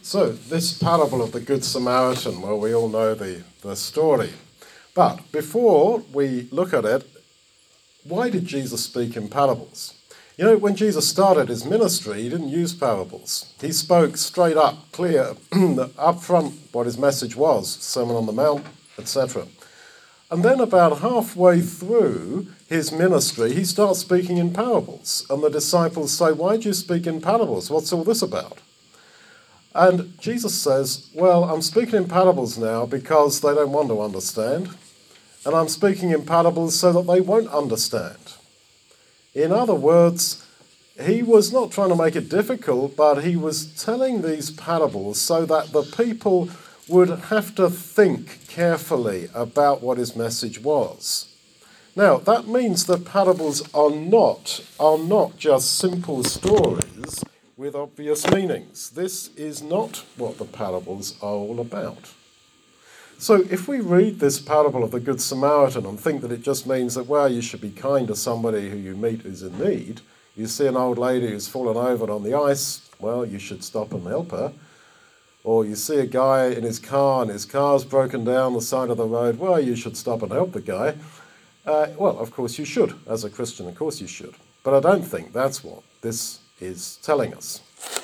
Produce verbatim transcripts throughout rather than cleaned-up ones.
So, this parable of the Good Samaritan, well, we all know the, the story. But before we look at it, why did Jesus speak in parables? You know, when Jesus started his ministry, he didn't use parables. He spoke straight up, clear, up front what his message was, Sermon on the Mount, et cetera. And then about halfway through his ministry, he starts speaking in parables. And the disciples say, why do you speak in parables? What's all this about? And Jesus says, well, I'm speaking in parables now because they don't want to understand. And I'm speaking in parables so that they won't understand. In other words, he was not trying to make it difficult, but he was telling these parables so that the people would have to think carefully about what his message was. Now, that means that parables are not, are not just simple stories with obvious meanings. This is not what the parables are all about. So if we read this parable of the Good Samaritan and think that it just means that, well, you should be kind to somebody who you meet who's in need, you see an old lady who's fallen over on the ice, well, you should stop and help her. Or you see a guy in his car and his car's broken down the side of the road, well, you should stop and help the guy. Uh, well, of course you should. As a Christian, of course you should. But I don't think that's what this is telling us.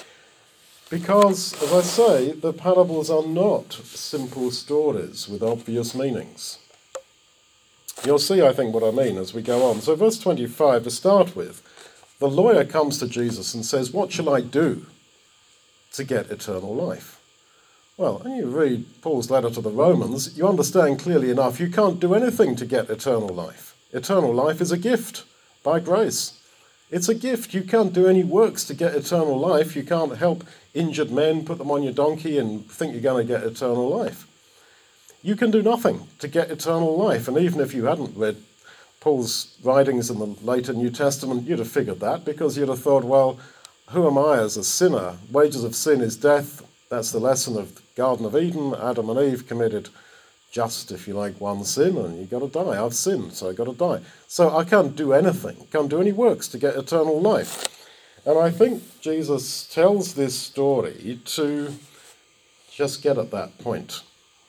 Because, as I say, the parables are not simple stories with obvious meanings. You'll see, I think, what I mean as we go on. So verse twenty-five, to start with, the lawyer comes to Jesus and says, what shall I do to get eternal life? Well, when you read Paul's letter to the Romans, you understand clearly enough you can't do anything to get eternal life. Eternal life is a gift by grace. It's a gift. You can't do any works to get eternal life. You can't help injured men, put them on your donkey and think you're going to get eternal life. You can do nothing to get eternal life. And even if you hadn't read Paul's writings in the later New Testament, you'd have figured that, because you'd have thought, well, who am I as a sinner? Wages of sin is death. That's the lesson of the Garden of Eden. Adam and Eve committed just, if you like, one sin, and you've got to die. I've sinned, so I've got to die. So I can't do anything, can't do any works to get eternal life. And I think Jesus tells this story to just get at that point.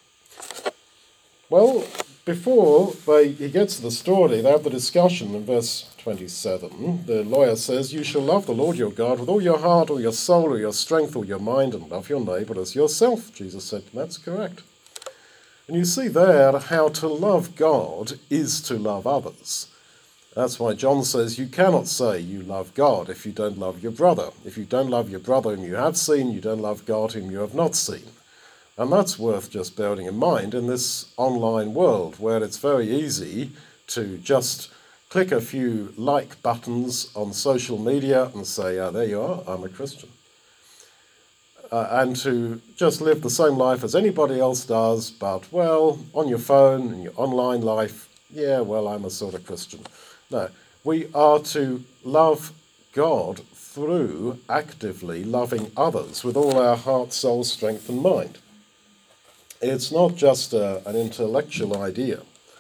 Well, before they, he gets to the story, they have the discussion in verse twenty-seven. The lawyer says, you shall love the Lord your God with all your heart, or your soul, or your strength, or your mind, and love your neighbour as yourself. Jesus said, that's correct. And you see there how to love God is to love others. That's why John says you cannot say you love God if you don't love your brother. If you don't love your brother whom you have seen, you don't love God whom you have not seen. And that's worth just bearing in mind in this online world where it's very easy to just click a few like buttons on social media and say, oh, there you are, I'm a Christian. Uh, and to just live the same life as anybody else does, but, well, on your phone, in your online life, yeah, well, I'm a sort of Christian. No, we are to love God through actively loving others with all our heart, soul, strength, and mind. It's not just a, an intellectual idea.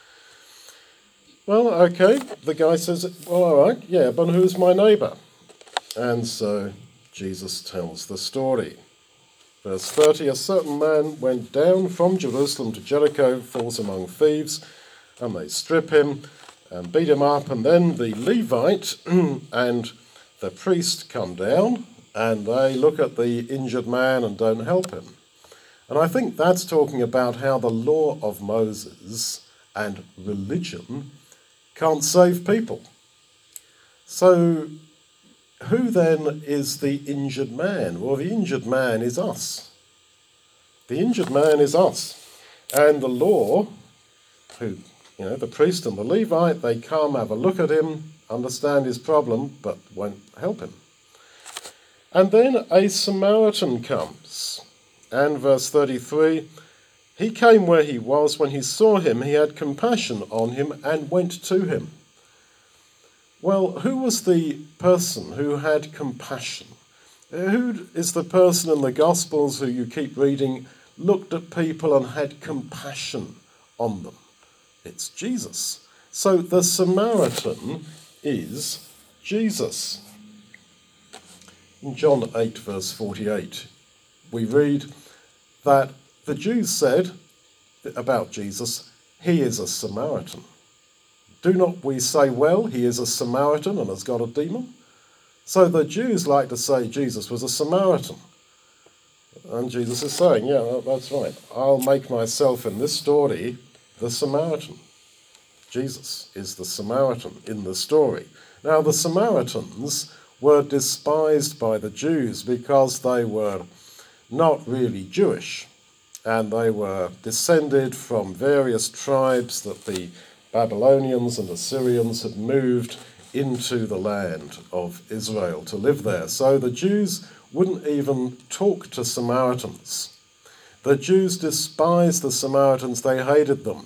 Well, okay, the guy says, well, all right, yeah, but who's my neighbour? And so Jesus tells the story. Verse thirty, a certain man went down from Jerusalem to Jericho, falls among thieves, and they strip him and beat him up. And then the Levite and the priest come down, and they look at the injured man and don't help him. And I think that's talking about how the law of Moses and religion can't save people. So who then is the injured man? Well, the injured man is us. The injured man is us. And the law, who, you know, the priest and the Levite, they come, have a look at him, understand his problem, but won't help him. And then a Samaritan comes. And verse thirty-three, he came where he was. When he saw him, he had compassion on him and went to him. Well, who was the person who had compassion? Who is the person in the Gospels who you keep reading looked at people and had compassion on them? It's Jesus. So the Samaritan is Jesus. In John eight, verse forty-eight, we read that the Jews said about Jesus, he is a Samaritan. Do not we say, well, he is a Samaritan and has got a demon? So the Jews like to say Jesus was a Samaritan. And Jesus is saying, yeah, that's right. I'll make myself in this story the Samaritan. Jesus is the Samaritan in the story. Now, the Samaritans were despised by the Jews because they were not really Jewish, and they were descended from various tribes that the Babylonians and Assyrians had moved into the land of Israel to live there. So the Jews wouldn't even talk to Samaritans. The Jews despised the Samaritans, they hated them.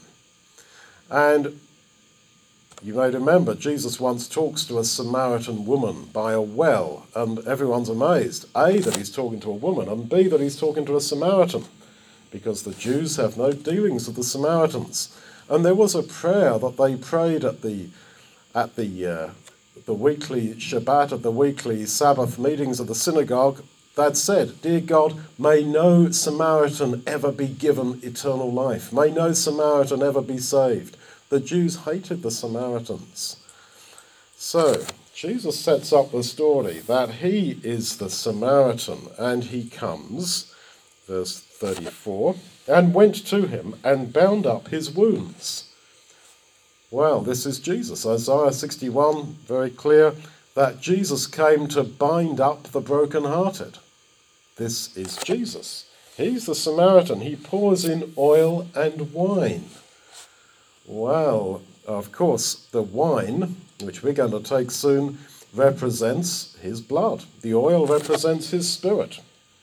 And you may remember, Jesus once talks to a Samaritan woman by a well, and everyone's amazed, A, that he's talking to a woman, and B, that he's talking to a Samaritan, because the Jews have no dealings with the Samaritans. And there was a prayer that they prayed at the at the uh, the weekly Shabbat, at the weekly Sabbath meetings of the synagogue, that said, dear God, may no Samaritan ever be given eternal life. May no Samaritan ever be saved. The Jews hated the Samaritans. So, Jesus sets up the story that he is the Samaritan, and he comes, verse thirty-four, and went to him and bound up his wounds. Well, this is Jesus. Isaiah sixty-one, very clear that Jesus came to bind up the brokenhearted. This is Jesus. He's the Samaritan. He pours in oil and wine. Well, of course, the wine, which we're going to take soon, represents his blood. The oil represents his spirit.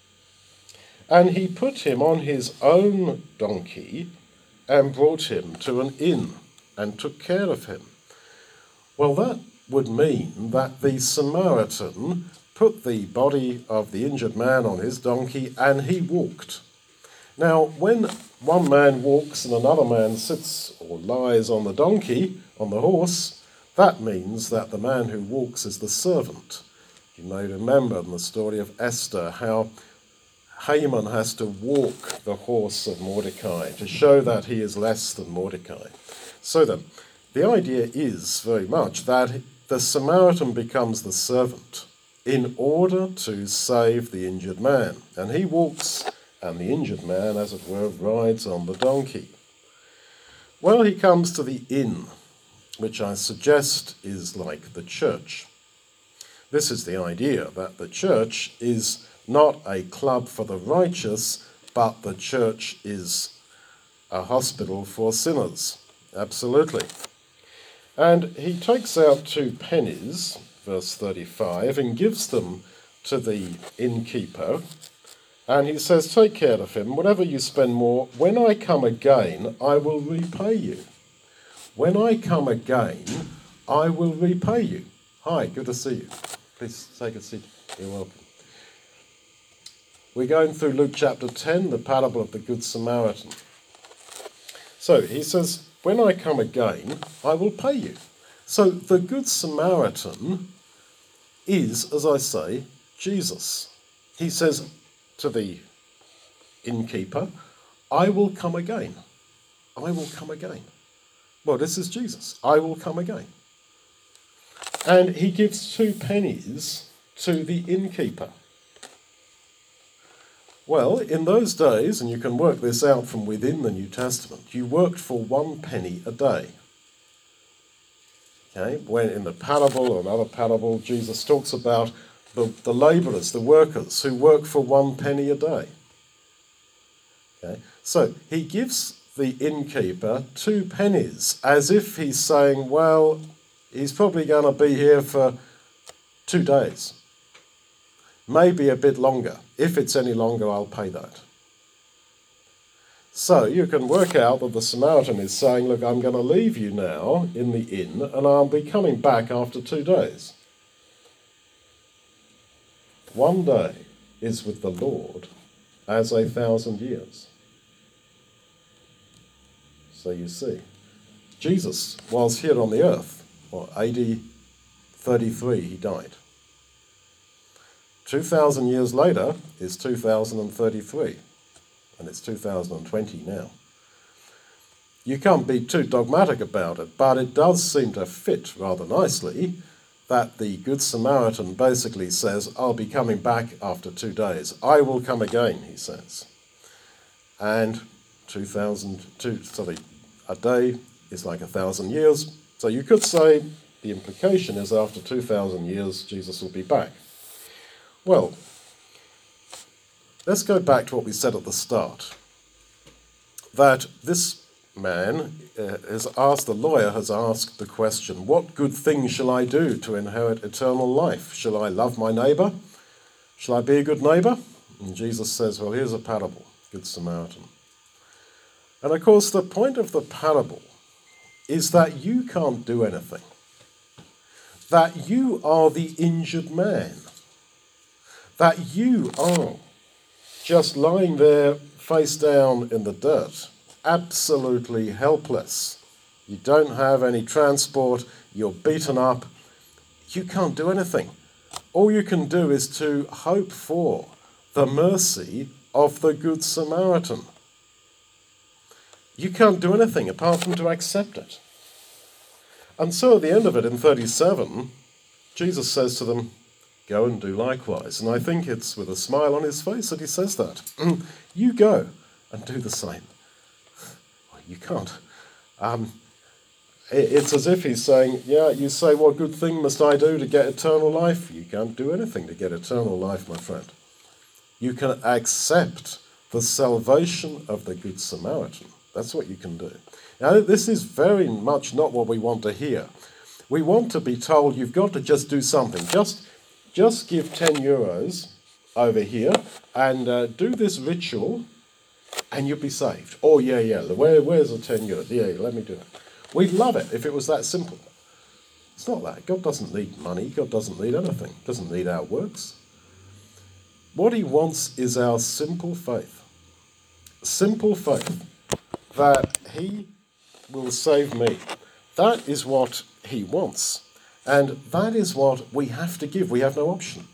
And he put him on his own donkey and brought him to an inn and took care of him. Well, that would mean that the Samaritan put the body of the injured man on his donkey and he walked. Now, when one man walks and another man sits or lies on the donkey, on the horse, that means that the man who walks is the servant. You may remember in the story of Esther how Haman has to walk the horse of Mordecai to show that he is less than Mordecai. So then, the idea is very much that the Samaritan becomes the servant in order to save the injured man. And he walks, and the injured man, as it were, rides on the donkey. Well, he comes to the inn, which I suggest is like the church. This is the idea, that the church is not a club for the righteous, but the church is a hospital for sinners. Absolutely. And he takes out two pennies, verse thirty-five, and gives them to the innkeeper. And he says, take care of him. Whatever you spend more, when I come again, I will repay you. When I come again, I will repay you. Hi, good to see you. Please take a seat. You're welcome. We're going through Luke chapter ten, the parable of the Good Samaritan. So he says, when I come again, I will pay you. So the Good Samaritan is, as I say, Jesus. He says to the innkeeper, I will come again. I will come again. Well, this is Jesus. I will come again. And he gives two pennies to the innkeeper. Well, in those days, and you can work this out from within the New Testament, you worked for one penny a day. Okay, when in the parable or another parable, Jesus talks about the, the labourers, the workers, who work for one penny a day. Okay, so he gives the innkeeper two pennies, as if he's saying, well, he's probably going to be here for two days. Maybe a bit longer. If it's any longer, I'll pay that. So you can work out that the Samaritan is saying, look, I'm going to leave you now in the inn, and I'll be coming back after two days. One day is with the Lord as a thousand years. So you see, Jesus was here on the earth. Well, A D thirty-three he died. two thousand years later is two thousand thirty-three, and it's two thousand twenty now. You can't be too dogmatic about it, but it does seem to fit rather nicely that the Good Samaritan basically says, I'll be coming back after two days. I will come again, he says. And two thousand, two, sorry, a day is like a thousand years. So you could say the implication is after two thousand years, Jesus will be back. Well, let's go back to what we said at the start, that this man uh, has asked, the lawyer has asked the question, what good thing shall I do to inherit eternal life? Shall I love my neighbour? Shall I be a good neighbour? And Jesus says, well, here's a parable, Good Samaritan. And of course, the point of the parable is that you can't do anything, that you are the injured man, that you are just lying there face down in the dirt, absolutely helpless. You don't have any transport, you're beaten up, you can't do anything. All you can do is to hope for the mercy of the Good Samaritan. You can't do anything apart from to accept it. And so at the end of it in thirty-seven, Jesus says to them, go and do likewise. And I think it's with a smile on his face that he says that. You go and do the same. You can't. Um, it's as if he's saying, yeah, you say, what good thing must I do to get eternal life? You can't do anything to get eternal life, my friend. You can accept the salvation of the Good Samaritan. That's what you can do. Now, this is very much not what we want to hear. We want to be told you've got to just do something. Just, just give ten euros over here and uh, do this ritual and you'll be saved. Oh, yeah, yeah, Where, where's the ten euros? Yeah, yeah, let me do it. We'd love it if it was that simple. It's not that. God doesn't need money. God doesn't need anything. He doesn't need our works. What he wants is our simple faith. Simple faith that he will save me. That is what he wants. And that is what we have to give. We have no option.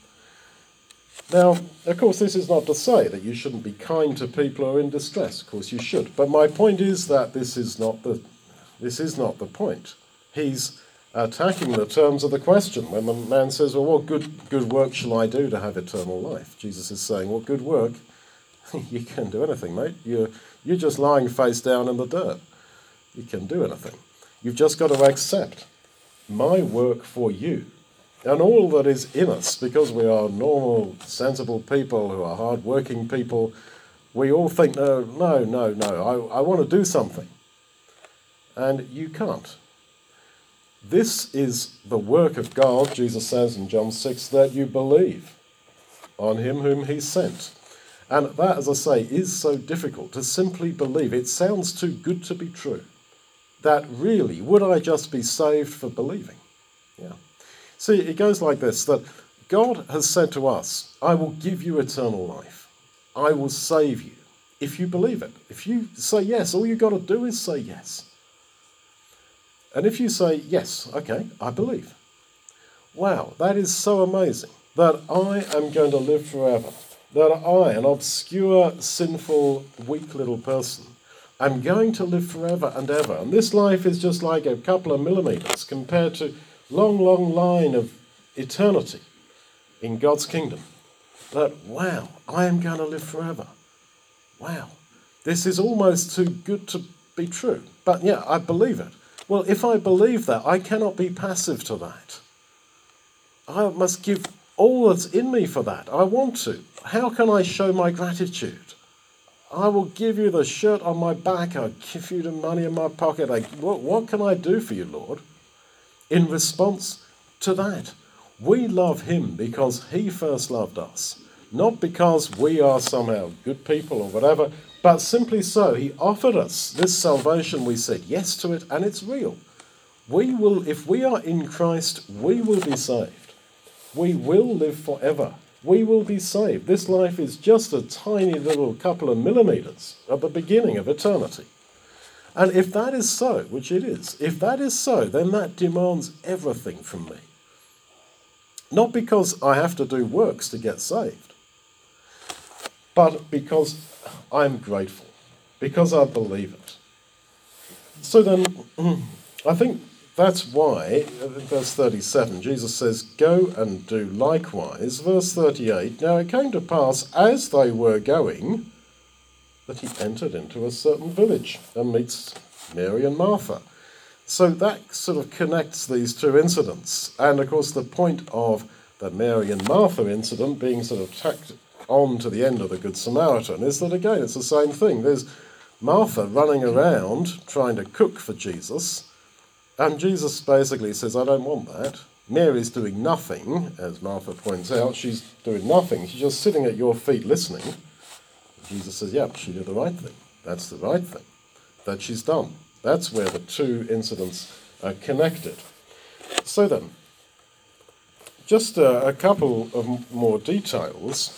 Now, of course, this is not to say that you shouldn't be kind to people who are in distress. Of course, you should. But my point is that this is not the, this is not the point. He's attacking the terms of the question. When the man says, well, what good, good work shall I do to have eternal life? Jesus is saying, well, good work? You can't do anything, mate. You're, you're just lying face down in the dirt. You can't do anything. You've just got to accept my work for you. And all that is in us, because we are normal, sensible people who are hard-working people, we all think, no, no, no, no, I, I want to do something. And you can't. This is the work of God, Jesus says in John six, that you believe on him whom he sent. And that, as I say, is so difficult to simply believe. It sounds too good to be true. That really, would I just be saved for believing? Yeah. See, it goes like this, that God has said to us, I will give you eternal life. I will save you if you believe it. If you say yes, all you've got to do is say yes. And if you say, yes, okay, I believe. Wow, that is so amazing, that I am going to live forever. That I, an obscure, sinful, weak little person, am going to live forever and ever. And this life is just like a couple of millimeters compared to long, long line of eternity in God's kingdom. That, wow, I am going to live forever. Wow, this is almost too good to be true. But yeah, I believe it. Well, if I believe that, I cannot be passive to that. I must give all that's in me for that. I want to. How can I show my gratitude? I will give you the shirt on my back. I'll give you the money in my pocket. I, what, what can I do for you, Lord? In response to that, we love him because he first loved us. Not because we are somehow good people or whatever, but simply so. He offered us this salvation. We said yes to it, and it's real. We will, if we are in Christ, we will be saved. We will live forever. We will be saved. This life is just a tiny little couple of millimeters at the beginning of eternity. And if that is so, which it is, if that is so, then that demands everything from me. Not because I have to do works to get saved, but because I'm grateful, because I believe it. So then, I think that's why, in verse thirty-seven, Jesus says, "Go and do likewise." Verse thirty-eight, "Now it came to pass, as they were going, that he entered into a certain village and meets Mary and Martha." So that sort of connects these two incidents. And of course the point of the Mary and Martha incident being sort of tacked on to the end of the Good Samaritan is that, again, it's the same thing. There's Martha running around trying to cook for Jesus, and Jesus basically says, "I don't want that." Mary's doing nothing, as Martha points out. She's doing nothing. She's just sitting at your feet listening. Jesus says, "Yep, she did the right thing. That's the right thing that she's done." That's where the two incidents are connected. So then, just a, a couple of more details.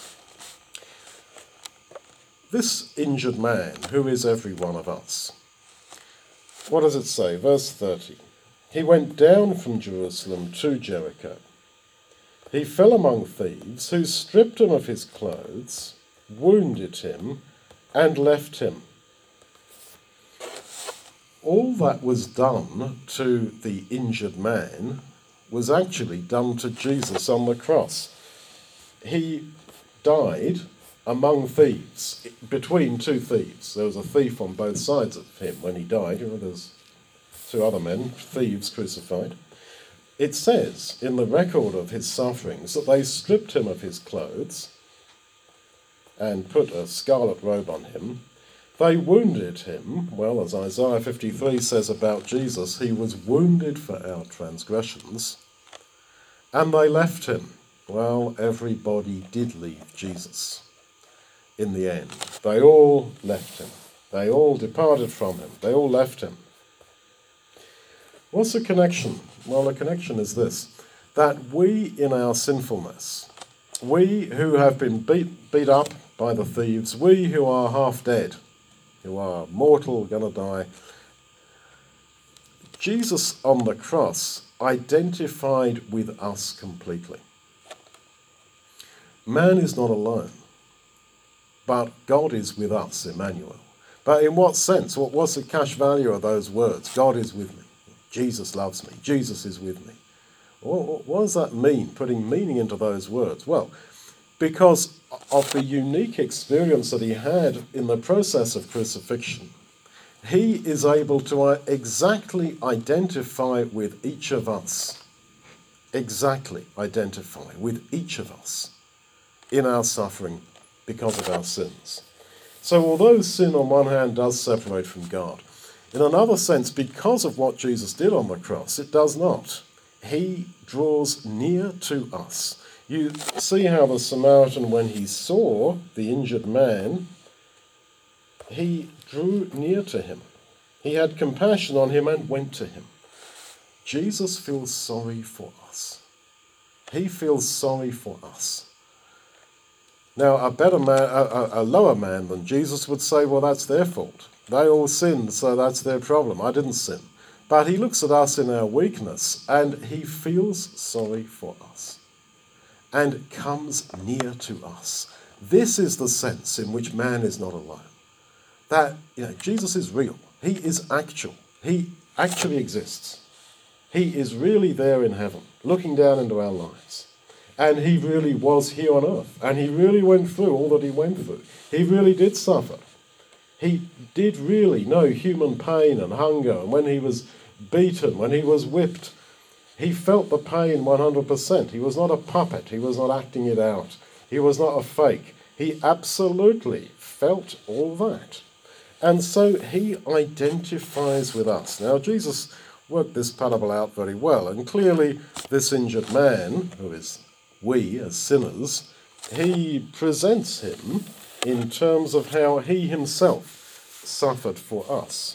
This injured man, who is every one of us, what does it say? Verse thirty. "He went down from Jerusalem to Jericho. He fell among thieves, who stripped him of his clothes, wounded him, and left him." All that was done to the injured man was actually done to Jesus on the cross. He died among thieves, between two thieves. There was a thief on both sides of him when he died. You know, there's two other men, thieves, crucified. It says in the record of his sufferings that they stripped him of his clothes and put a scarlet robe on him. They wounded him. Well, as Isaiah fifty-three says about Jesus, he was wounded for our transgressions. And they left him. Well, everybody did leave Jesus in the end. They all left him. They all departed from him. They all left him. What's the connection? Well, the connection is this, that we in our sinfulness, we who have been beat, beat up by the thieves, we who are half dead, who are mortal, going to die, Jesus on the cross identified with us completely. Man is not alone, but God is with us, Emmanuel. But in what sense? What, what's the cash value of those words? God is with me. Jesus loves me. Jesus is with me. What, what does that mean, putting meaning into those words? Well, because of the unique experience that he had in the process of crucifixion, he is able to exactly identify with each of us. Exactly identify with each of us in our suffering because of our sins. So although sin on one hand does separate from God, in another sense, because of what Jesus did on the cross, it does not. He draws near to us. You see how the Samaritan, when he saw the injured man, he drew near to him. He had compassion on him and went to him. Jesus feels sorry for us. He feels sorry for us. Now, a better man, a, a lower man than Jesus would say, well, that's their fault. They all sinned, so that's their problem. I didn't sin. But he looks at us in our weakness, and he feels sorry for us and comes near to us. This is the sense in which man is not alone. That, you know, Jesus is real. He is actual. He actually exists. He is really there in heaven, looking down into our lives. And he really was here on earth. And he really went through all that he went through. He really did suffer. He did really know human pain and hunger. And when he was beaten, when he was whipped, he felt the pain one hundred percent. He was not a puppet. He was not acting it out. He was not a fake. He absolutely felt all that. And so he identifies with us. Now, Jesus worked this parable out very well. And clearly, this injured man, who is we as sinners, he presents him in terms of how he himself suffered for us.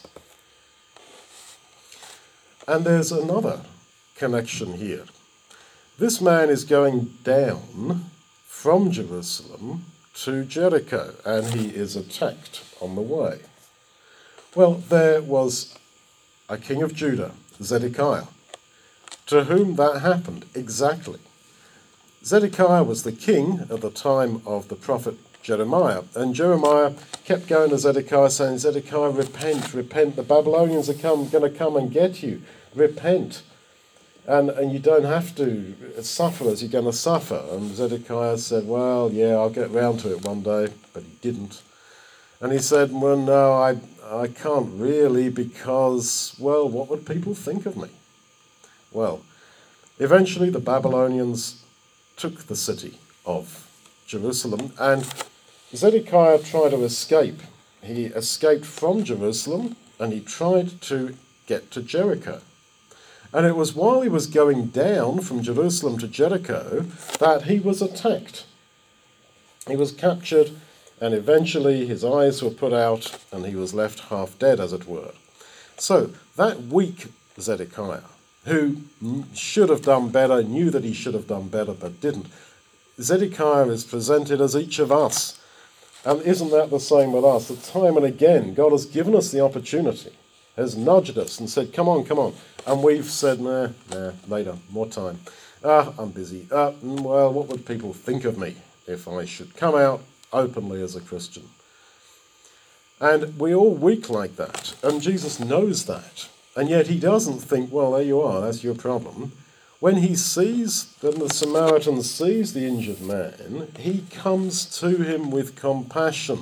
And there's another connection here. This man is going down from Jerusalem to Jericho, and he is attacked on the way. Well, there was a king of Judah, Zedekiah, to whom that happened exactly. Zedekiah was the king at the time of the prophet Jeremiah, and Jeremiah kept going to Zedekiah saying, Zedekiah, repent, repent, the Babylonians are come, going to come and get you, repent. And and you don't have to suffer as you're going to suffer. And Zedekiah said, well, yeah, I'll get round to it one day, but he didn't. And he said, well, no, I, I can't really because, well, what would people think of me? Well, eventually the Babylonians took the city of Jerusalem, and Zedekiah tried to escape. He escaped from Jerusalem, and he tried to get to Jericho. And it was while he was going down from Jerusalem to Jericho that he was attacked. He was captured, and eventually his eyes were put out, and he was left half dead, as it were. So that weak Zedekiah, who should have done better, knew that he should have done better, but didn't, Zedekiah is presented as each of us. And isn't that the same with us? That time and again, God has given us the opportunity, has nudged us and said, come on, come on. And we've said, nah, nah, later, more time. Ah, I'm busy. Ah, well, what would people think of me if I should come out openly as a Christian? And we're all weak like that, and Jesus knows that. And yet he doesn't think, well, there you are, that's your problem. When he sees, when the Samaritan sees the injured man, he comes to him with compassion.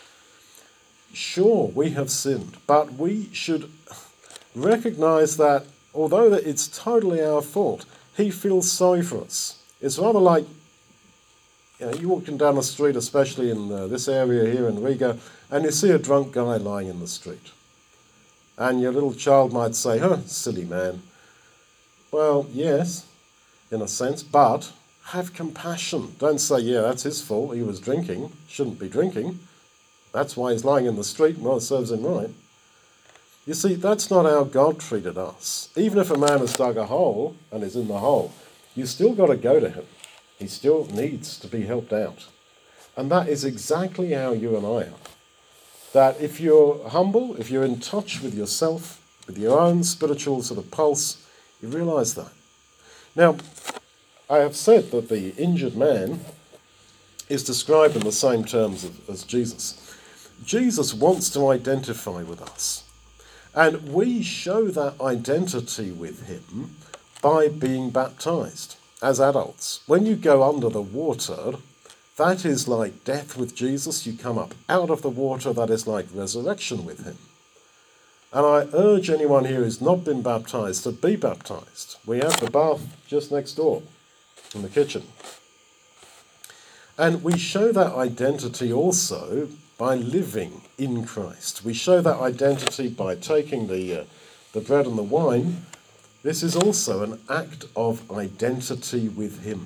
Sure, we have sinned, but we should recognize that although that it's totally our fault, he feels sorry for us. It's rather like, you know, you're walking down the street, especially in uh, this area here in Riga, and you see a drunk guy lying in the street. And your little child might say, huh, silly man. Well, yes, in a sense, but have compassion. Don't say, yeah, that's his fault, he was drinking, shouldn't be drinking. That's why he's lying in the street, well, it serves him right. You see, that's not how God treated us. Even if a man has dug a hole and is in the hole, you still got to go to him. He still needs to be helped out. And that is exactly how you and I are. That if you're humble, if you're in touch with yourself, with your own spiritual sort of pulse, you realise that. Now, I have said that the injured man is described in the same terms of, as Jesus. Jesus wants to identify with us. And we show that identity with him by being baptized as adults. When you go under the water, that is like death with Jesus. You come up out of the water, that is like resurrection with him. And I urge anyone here who's not been baptized to be baptized. We have the bath just next door in the kitchen. And we show that identity also by living in Christ. We show that identity by taking the, uh, the bread and the wine. This is also an act of identity with him.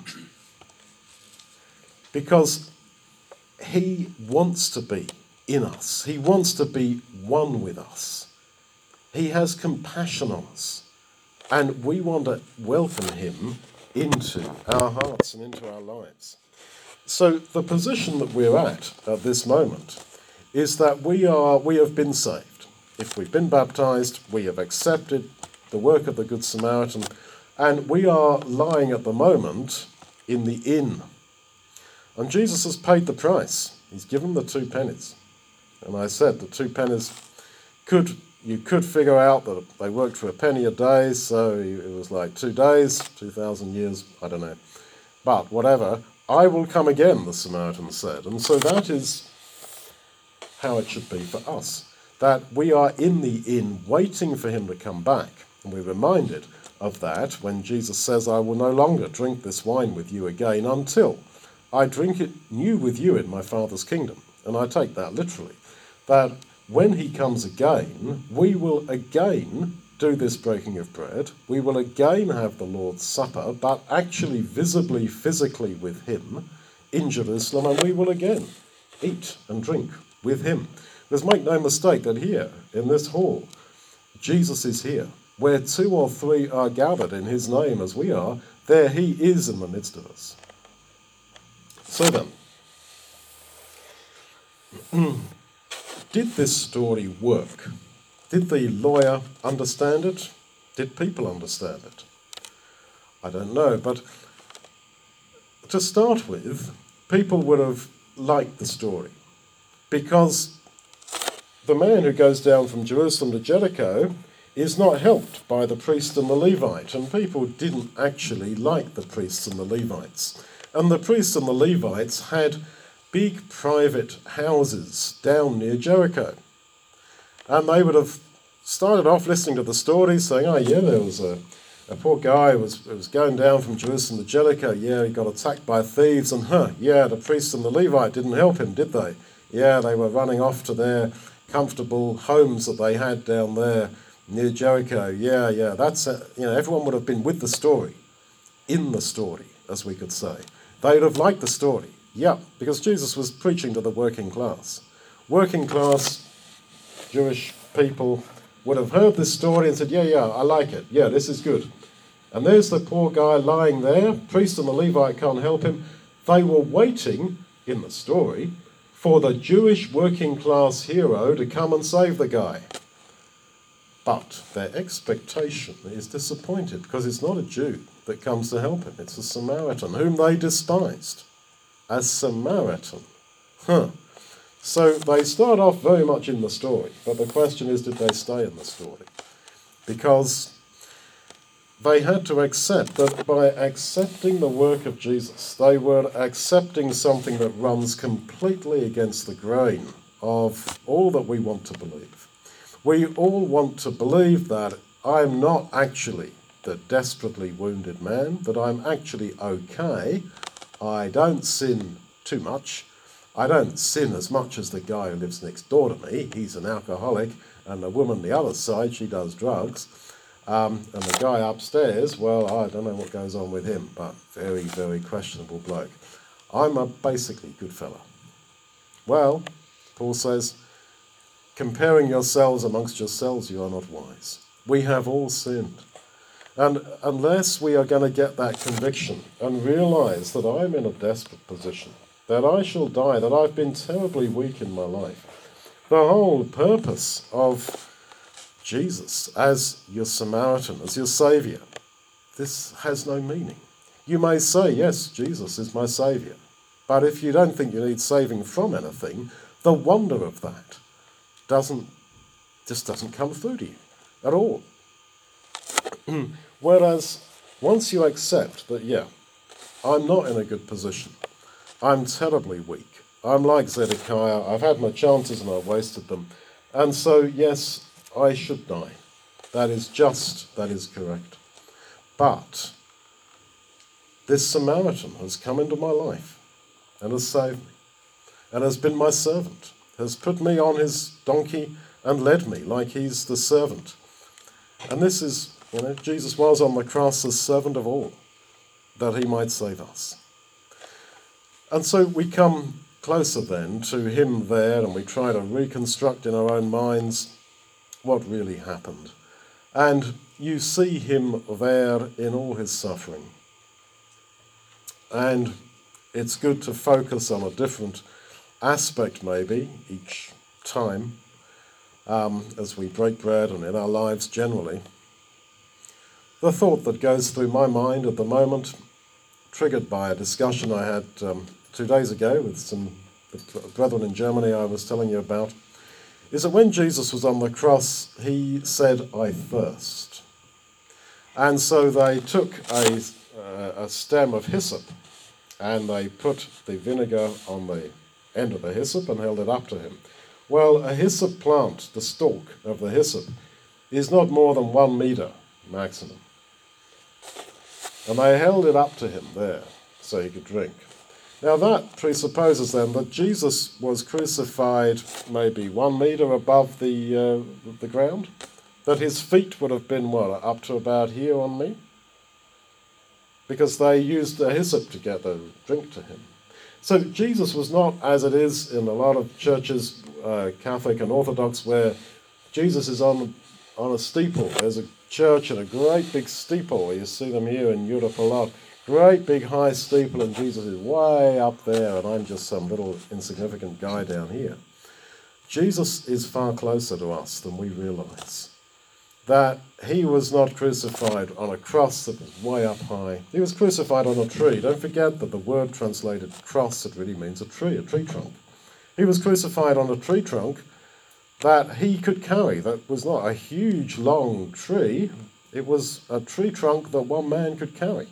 Because he wants to be in us. He wants to be one with us. He has compassion on us. And we want to welcome him into our hearts and into our lives. So the position that we're at at this moment is that we are we have been saved. If we've been baptized, we have accepted the work of the Good Samaritan, and we are lying at the moment in the inn. And Jesus has paid the price. He's given the two pennies. And I said the two pennies could you could figure out that they worked for a penny a day, so it was like two days, two thousand years, I don't know. But whatever, I will come again, the Samaritan said. And so that is how it should be for us. That we are in the inn waiting for him to come back. And we're reminded of that when Jesus says, I will no longer drink this wine with you again until I drink it new with you in my Father's kingdom. And I take that literally. That when he comes again, we will again do this breaking of bread. We will again have the Lord's Supper, but actually visibly, physically with him in Jerusalem, and we will again eat and drink with him. Because make no mistake that here, in this hall, Jesus is here. Where two or three are gathered in his name as we are, there he is in the midst of us. So then, did this story work? Did the lawyer understand it? Did people understand it? I don't know, but to start with, people would have liked the story, because the man who goes down from Jerusalem to Jericho is not helped by the priest and the Levite, and people didn't actually like the priests and the Levites. And the priests and the Levites had big private houses down near Jericho. And they would have started off listening to the story, saying, oh yeah, there was a, a poor guy who was, who was going down from Jerusalem to Jericho. Yeah, he got attacked by thieves, and huh, yeah, the priest and the Levite didn't help him, did they? Yeah, they were running off to their comfortable homes that they had down there near Jericho. Yeah, yeah, that's, a, you know, everyone would have been with the story, in the story, as we could say. They would have liked the story, yeah, because Jesus was preaching to the working class. Working class Jewish people would have heard this story and said, yeah, yeah, I like it. Yeah, this is good. And there's the poor guy lying there. Priest and the Levite can't help him. They were waiting, in the story, for the Jewish working class hero to come and save the guy. But their expectation is disappointed, because it's not a Jew that comes to help him. It's a Samaritan, whom they despised. A Samaritan. Huh. So they start off very much in the story, but the question is, did they stay in the story? Because they had to accept that by accepting the work of Jesus, they were accepting something that runs completely against the grain of all that we want to believe. We all want to believe that I'm not actually the desperately wounded man, that I'm actually okay, I don't sin too much, I don't sin as much as the guy who lives next door to me, he's an alcoholic, and the woman on the other side, she does drugs, um, and the guy upstairs, well, I don't know what goes on with him, but very, very questionable bloke. I'm a basically good fella. Well, Paul says, comparing yourselves amongst yourselves, you are not wise. We have all sinned. And unless we are going to get that conviction and realise that I'm in a desperate position, that I shall die, that I've been terribly weak in my life, the whole purpose of Jesus as your Samaritan, as your Saviour, this has no meaning. You may say, yes, Jesus is my Saviour, but if you don't think you need saving from anything, the wonder of that doesn't just doesn't come through to you at all. Whereas once you accept that, yeah, I'm not in a good position, I'm terribly weak, I'm like Zedekiah, I've had my chances and I've wasted them, and so yes, I should die. That is just, that is correct. But this Samaritan has come into my life and has saved me and has been my servant, has put me on his donkey and led me like he's the servant. And this is, you know, Jesus was on the cross as servant of all, that he might save us. And so we come closer then to him there, and we try to reconstruct in our own minds what really happened. And you see him there in all his suffering. And it's good to focus on a different aspect maybe each time um, as we break bread and in our lives generally. The thought that goes through my mind at the moment, triggered by a discussion I had um, two days ago with some brethren in Germany I was telling you about, is that when Jesus was on the cross, he said, I thirst. And so they took a, uh, a stem of hyssop and they put the vinegar on the end of the hyssop and held it up to him. Well, a hyssop plant, the stalk of the hyssop, is not more than one metre maximum. And they held it up to him there so he could drink. Now that presupposes then that Jesus was crucified maybe one metre above the, uh, the ground, that his feet would have been, what, up to about here on me? Because they used a hyssop to get the drink to him. So Jesus was not, as it is in a lot of churches, uh, Catholic and Orthodox, where Jesus is on on a steeple. There's a church and a great big steeple. You see them here in Europe a lot. Great big high steeple, and Jesus is way up there, and I'm just some little insignificant guy down here. Jesus is far closer to us than we realise. that he was not crucified on a cross that was way up high. He was crucified on a tree. Don't forget that the word translated cross, it really means a tree, a tree trunk. He was crucified on a tree trunk that he could carry. That was not a huge, long tree. It was a tree trunk that one man could carry.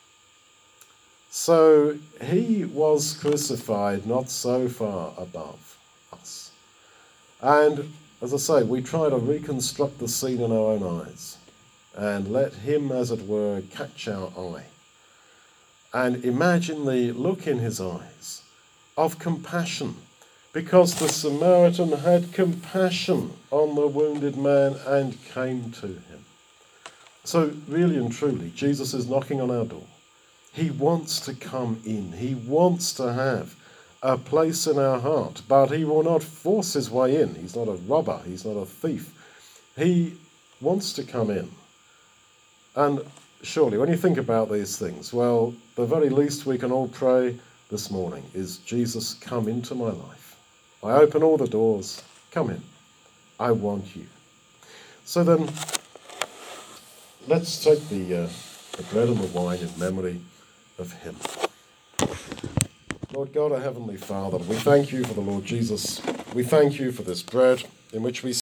So he was crucified not so far above us. And as I say, we try to reconstruct the scene in our own eyes and let him, as it were, catch our eye. And imagine the look in his eyes of compassion, because the Samaritan had compassion on the wounded man and came to him. So really and truly, Jesus is knocking on our door. He wants to come in. He wants to have a place in our heart, but he will not force his way in. He's not a robber. He's not a thief. He wants to come in. And surely, when you think about these things, well, the very least we can all pray this morning is, Jesus, come into my life. I open all the doors. Come in. I want you. So then, let's take the, uh, the bread and the wine in memory of him. Lord God, our Heavenly Father, we thank you for the Lord Jesus. We thank you for this bread in which we